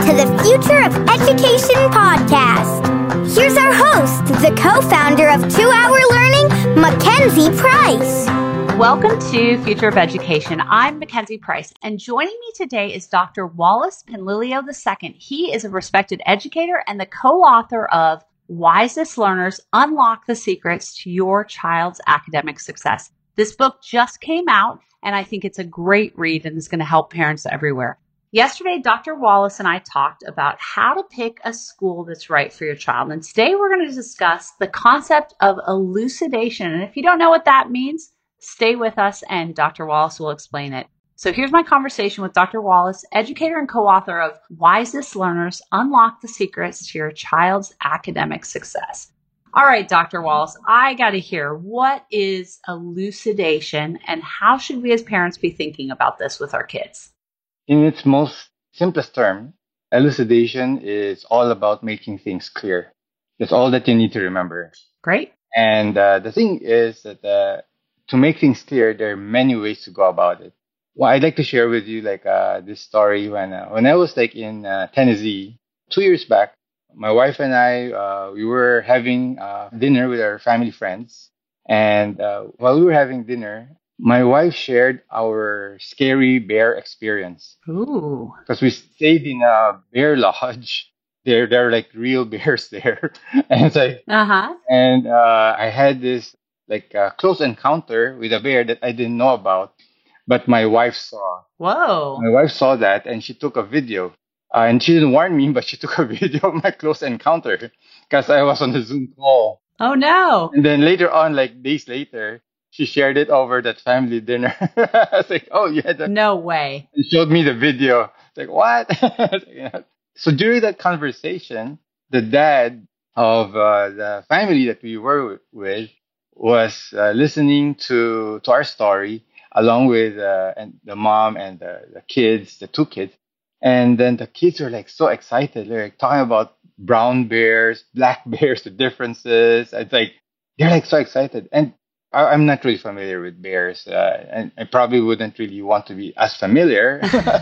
to the Future of Education podcast. Here's our host, the co-founder of 2 Hour Learning, Mackenzie Price. Welcome to Future of Education. I'm Mackenzie Price, and joining me today is Dr. Wallace Penlilio II. He is a respected educator and the co-author of Wisest Learners Unlock the Secrets to Your Child's Academic Success. This book just came out, and I think it's a great read and is going to help parents everywhere. Yesterday, Dr. Wallace and I talked about how to pick a school that's right for your child. And today we're going to discuss the concept of elucidation. And if you don't know what that means, stay with us and Dr. Wallace will explain it. So here's my conversation with Dr. Wallace, educator and co-author of Wisest Learners Unlock the Secrets to Your Child's Academic Success. All right, Dr. Wallace, I got to hear, what is elucidation and how should we as parents be thinking about this with our kids? In its most simplest term, elucidation is all about making things clear. That's all that you need to remember. Great. And the thing is that to make things clear, there are many ways to go about it. Well, I'd like to share with you this story when I was in Tennessee 2 years back. My wife and I we were having dinner with our family friends, and while we were having dinner, my wife shared our scary bear experience. Ooh. Because we stayed in a bear lodge. There are like real bears there. And it's like, and I had this close encounter with a bear that I didn't know about, but my wife saw. Whoa. My wife saw that and she took a video. And she didn't warn me, but she took a video of my close encounter because I was on the Zoom call. Oh, no. And then later on, days later, she shared it over that family dinner. I was like, oh, you had that. No way. She showed me the video. It's like, what? So during that conversation, the dad of the family that we were with was listening to our story along with and the mom and the kids, the 2 kids. And then the kids were so excited. They're talking about brown bears, black bears, the differences. It's they're so excited. And I'm not really familiar with bears, and I probably wouldn't really want to be as familiar,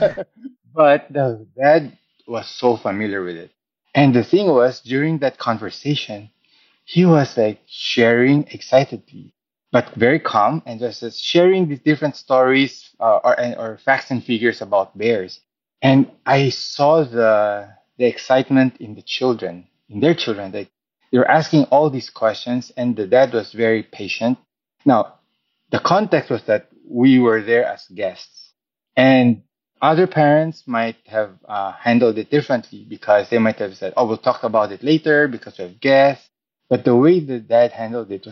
but the dad was so familiar with it. And the thing was, during that conversation, he was sharing excitedly, but very calm, and just sharing these different stories or facts and figures about bears. And I saw the excitement in their children. They were asking all these questions, and the dad was very patient. Now, the context was that we were there as guests, and other parents might have handled it differently because they might have said, oh, we'll talk about it later because we have guests. But the way the dad handled it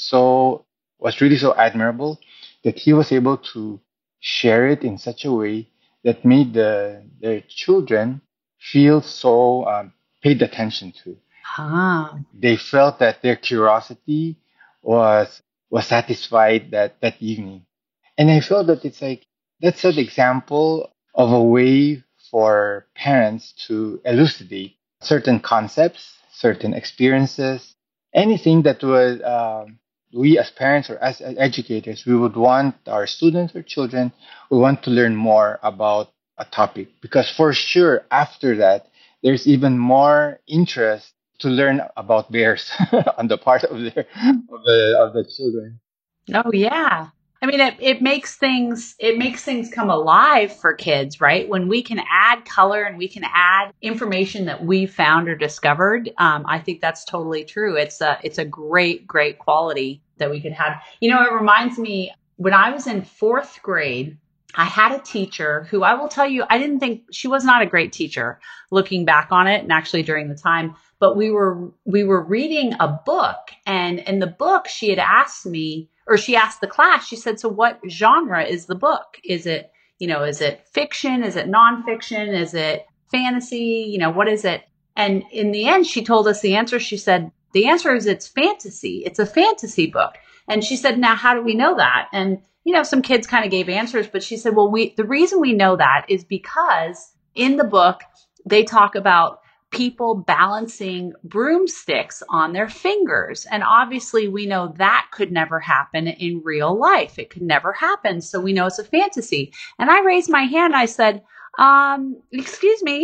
was really so admirable that he was able to share it in such a way that made their children feel so paid attention to. They felt that their curiosity was satisfied that evening. And I felt that that's an example of a way for parents to elucidate certain concepts, certain experiences, anything that would we as parents or as educators, we would want our students or children, we want to learn more about a topic. Because for sure, after that, there's even more interest to learn about bears on the part of the children. Oh yeah. I mean, it makes things come alive for kids, right? When we can add color and we can add information that we found or discovered, I think that's totally true. It's a great quality that we could have. It reminds me when I was in 4th grade, I had a teacher who I will tell you, I didn't think she was not a great teacher looking back on it and actually during the time, but we were reading a book, and in the book she had asked me, or she asked the class, she said, so what genre is the book? Is it fiction? Is it nonfiction? Is it fantasy? What is it? And in the end, she told us the answer. She said, the answer is it's fantasy. It's a fantasy book. And she said, now, how do we know that? And, some kids kind of gave answers, but she said, well, the reason we know that is because in the book, they talk about people balancing broomsticks on their fingers. And obviously we know that could never happen in real life. It could never happen. So we know it's a fantasy. And I raised my hand. I said, excuse me,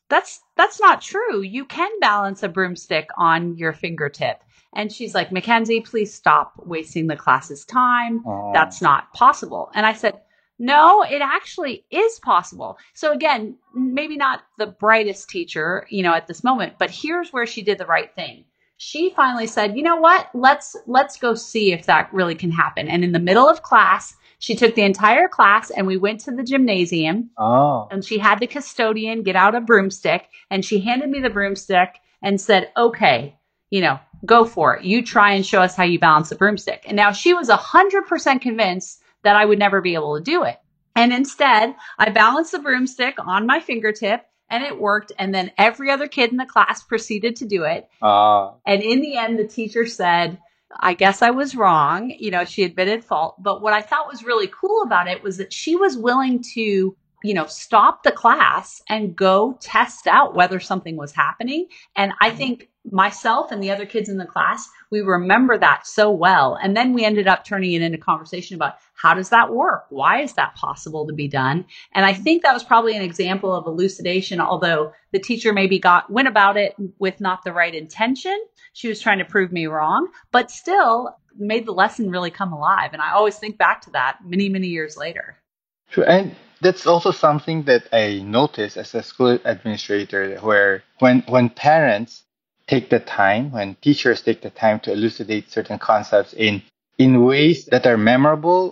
that's not true. You can balance a broomstick on your fingertip. And she's like, Mackenzie, please stop wasting the class's time. Oh. That's not possible. And I said, no, it actually is possible. So again, maybe not the brightest teacher, at this moment, but here's where she did the right thing. She finally said, you know what? Let's go see if that really can happen. And in the middle of class, she took the entire class and we went to the gymnasium. Oh. And she had the custodian get out a broomstick and she handed me the broomstick and said, okay, go for it. You try and show us how you balance the broomstick. And now she was 100% convinced that I would never be able to do it. And instead, I balanced the broomstick on my fingertip and it worked. And then every other kid in the class proceeded to do it. And in the end, the teacher said, I guess I was wrong. She admitted fault. But what I thought was really cool about it was that she was willing to, stop the class and go test out whether something was happening. And I think myself and the other kids in the class, we remember that so well. And then we ended up turning it into conversation about how does that work? Why is that possible to be done? And I think that was probably an example of elucidation, although the teacher maybe went about it with not the right intention. She was trying to prove me wrong, but still made the lesson really come alive. And I always think back to that many, many years later. Sure. And that's also something that I noticed as a school administrator, where when parents take the time, when teachers take the time to elucidate certain concepts in ways that are memorable,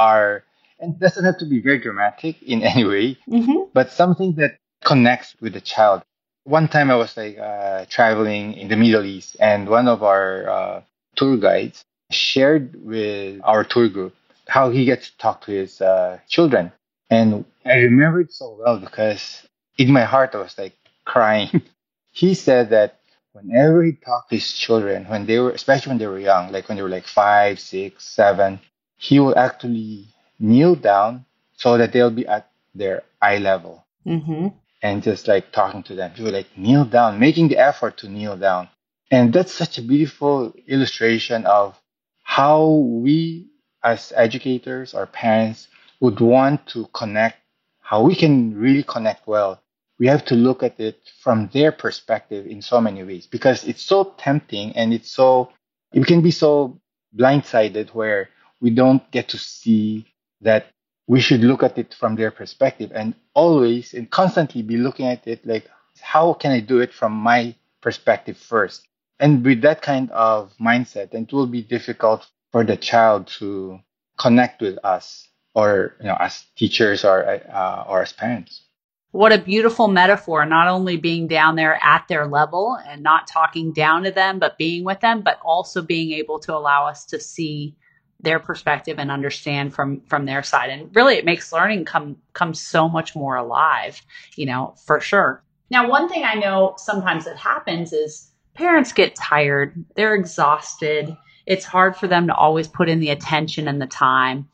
and doesn't have to be very dramatic in any way, but something that connects with the child. One time I was traveling in the Middle East, and one of our tour guides shared with our tour group how he gets to talk to his children. And I remember it so well because in my heart I was crying. He said that whenever he talked to his children, especially when they were young, when they were 5, 6, 7, he will actually kneel down so that they'll be at their eye level. And just talking to them. He would kneel down, making the effort to kneel down. And that's such a beautiful illustration of how we as educators or parents would want to connect, how we can really connect well. We have to look at it from their perspective in so many ways because it's so tempting and we can be so blindsided where we don't get to see that we should look at it from their perspective and always and constantly be looking at it how can I do it from my perspective first? And with that kind of mindset, it will be difficult for the child to connect with us or, as teachers or as parents. What a beautiful metaphor, not only being down there at their level and not talking down to them, but being with them, but also being able to allow us to see their perspective and understand from their side. And really it makes learning come so much more alive, for sure. Now, one thing I know sometimes that happens is parents get tired. They're exhausted. It's hard for them to always put in the attention and the time.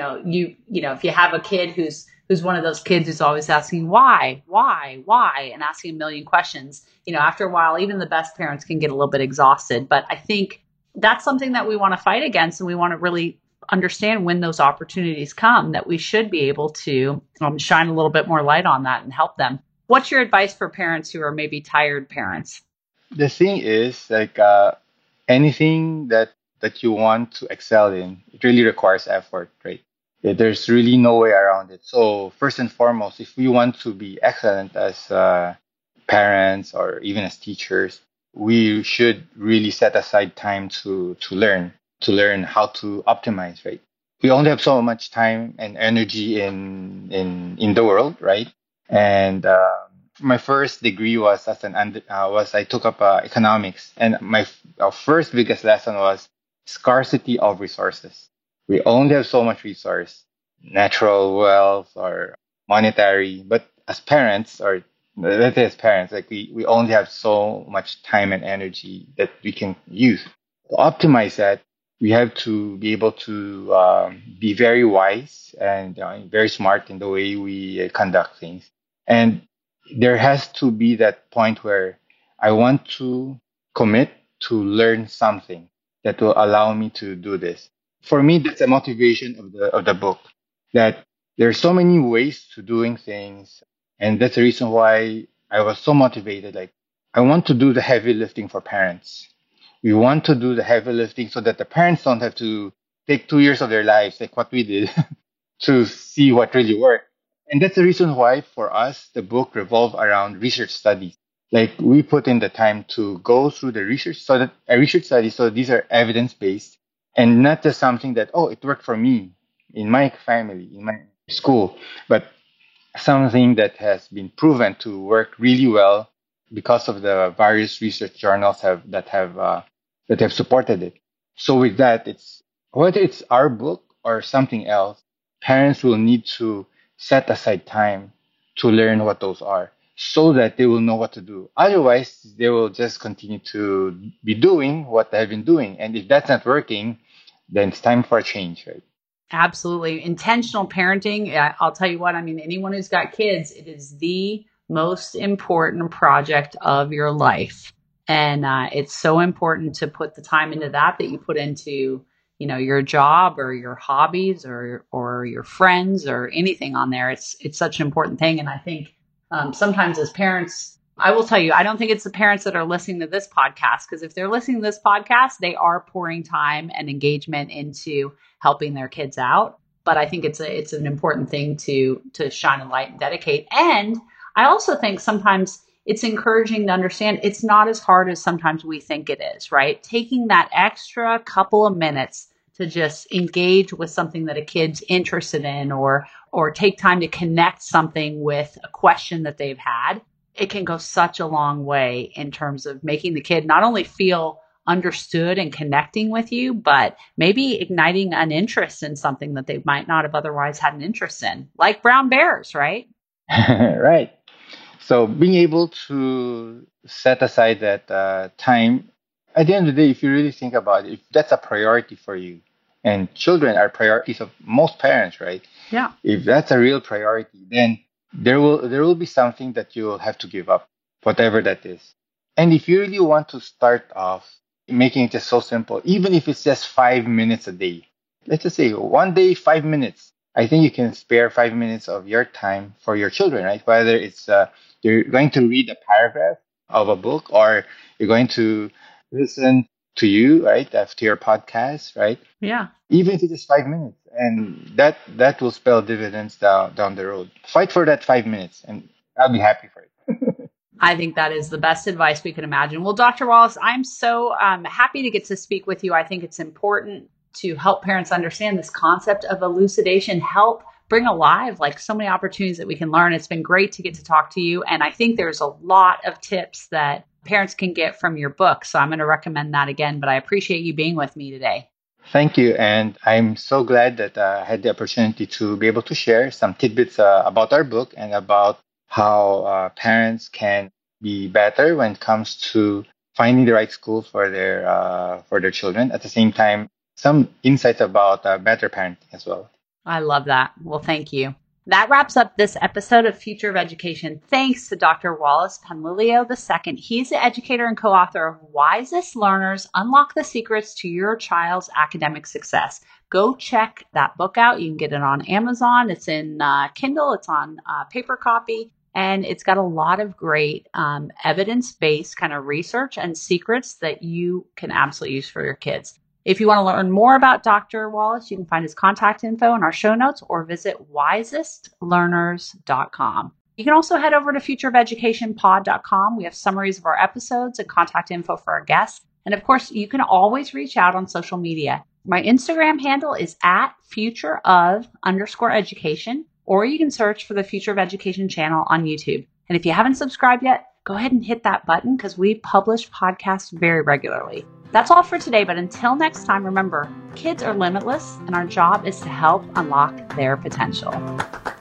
If you have a kid who's one of those kids who's always asking why, and asking a million questions, after a while, even the best parents can get a little bit exhausted. But I think that's something that we want to fight against, and we want to really understand when those opportunities come that we should be able to shine a little bit more light on that and help them. What's your advice for parents who are maybe tired parents? The thing is, anything that you want to excel in, it really requires effort, right? There's really no way around it. So first and foremost, if we want to be excellent as parents or even as teachers, we should really set aside time to learn how to optimize, right? We only have so much time and energy in the world, right? And my first degree was I took up economics, and our first biggest lesson was scarcity of resources. We only have so much resource, natural wealth or monetary, but as parents, or let's say as parents, we only have so much time and energy that we can use. To optimize that, we have to be able to be very wise and very smart in the way we conduct things. And there has to be that point where I want to commit to learn something that will allow me to do this. For me, that's a motivation of the book, that there are so many ways to doing things. And that's the reason why I was so motivated. Like, I want to do the heavy lifting for parents. We want to do the heavy lifting so that the parents don't have to take 2 years of their lives, like what we did, to see what really worked. And that's the reason why, for us, the book revolved around research studies. Like, we put in the time to go through the research, so that a research study, so these are evidence based and not just something that, oh, it worked for me in my family, in my school, but something that has been proven to work really well because of the various research journals that have supported it. So with that, it's whether it's our book or something else, parents will need to set aside time to learn what those are so that they will know what to do. Otherwise, they will just continue to be doing what they have been doing. And if that's not working, then it's time for a change, right? Absolutely. Intentional parenting. I'll tell you what, I mean, anyone who's got kids, it is the most important project of your life. And it's so important to put the time into that you put into, your job or your hobbies or your friends or anything on there. It's such an important thing. And I think sometimes as parents, I will tell you, I don't think it's the parents that are listening to this podcast, because if they're listening to this podcast, they are pouring time and engagement into helping their kids out. But I think it's an important thing to shine a light and dedicate. And I also think sometimes it's encouraging to understand it's not as hard as sometimes we think it is, right? Taking that extra couple of minutes to just engage with something that a kid's interested in or take time to connect something with a question that they've had, it can go such a long way in terms of making the kid not only feel understood and connecting with you, but maybe igniting an interest in something that they might not have otherwise had an interest in, like brown bears, right? Right. So being able to set aside that time, at the end of the day, if you really think about it, if that's a priority for you, and children are priorities of most parents, right? Yeah. If that's a real priority, then there will be something that you will have to give up, whatever that is. And if you really want to start off making it just so simple, even if it's just 5 minutes a day, let's just say one day, 5 minutes. I think you can spare 5 minutes of your time for your children, right? Whether it's you're going to read a paragraph of a book or you're going to listen to you, right? To your podcast, right? Yeah. Even if it's just 5 minutes, and that will spell dividends down the road. Fight for that 5 minutes, and I'll be happy for it. I think that is the best advice we can imagine. Well, Dr. Wallace, I'm so happy to get to speak with you. I think it's important to help parents understand this concept of elucidation, help bring alive like so many opportunities that we can learn. It's been great to get to talk to you. And I think there's a lot of tips that parents can get from your book. So I'm going to recommend that again, but I appreciate you being with me today. Thank you. And I'm so glad that I had the opportunity to be able to share some tidbits about our book and about how parents can be better when it comes to finding the right school for their children. At the same time, some insights about better parenting as well. I love that. Well, thank you. That wraps up this episode of Future of Education. Thanks to Dr. Wallace Panlilio II. He's the educator and co-author of Wisest Learners, Unlock the Secrets to Your Child's Academic Success. Go check that book out. You can get it on Amazon. It's in Kindle. It's on paper copy. And it's got a lot of great evidence-based kind of research and secrets that you can absolutely use for your kids. If you want to learn more about Dr. Wallace, you can find his contact info in our show notes or visit wisestlearners.com. You can also head over to futureofeducationpod.com. We have summaries of our episodes and contact info for our guests. And of course, you can always reach out on social media. My Instagram handle is @futureof_education, or you can search for the Future of Education channel on YouTube. And if you haven't subscribed yet, go ahead and hit that button because we publish podcasts very regularly. That's all for today, but until next time, remember, kids are limitless and our job is to help unlock their potential.